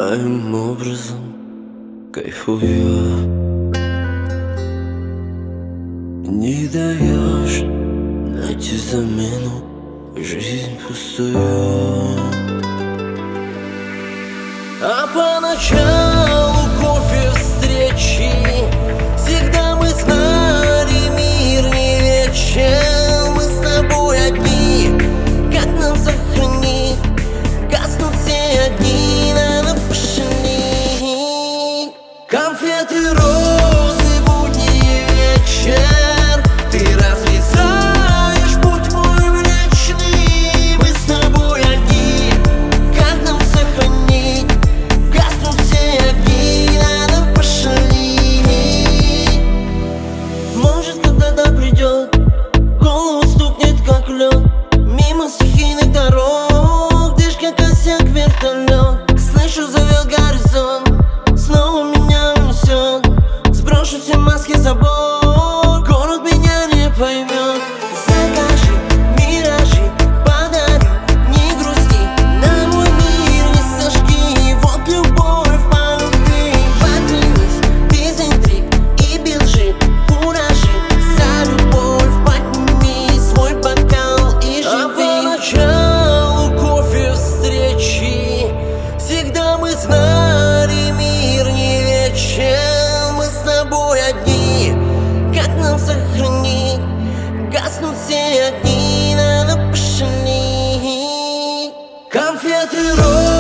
Твоим образом кайфую. Не даешь найти замену, жизнь пустую. А поначалу кофе встречи всегда мы знали, мир не вечен. Мы с тобой одни, как нам сохранить? Гаснут все огни, надо пошалить. Конфеты, розы, будний вечер. Ты разрезаешь путь мой млечный. Мы с тобой одни, как нам сохранить? Гаснут все огни, надо пошалить. Может, когда-то придет, голову стукнет, как лед. Мимо стихийных дорог, дышь, как косяк вертолет. Слышу, зовет горизонт, снова меня унесет. Сброшу все маски, забор, город меня не поймет. Закажи миражи, подари, не грусти, на мой мир не сожги. Вот любовь по любви. Поклянись, без интриг и без лжи, куражи. За любовь подними свой бокал и живи. А поначалу кофе встречи всегда мы знали, мир не вечен. Мы с тобой одни, как нам сохранить? Гаснут все огни, надо пошалить. Конфеты, розы,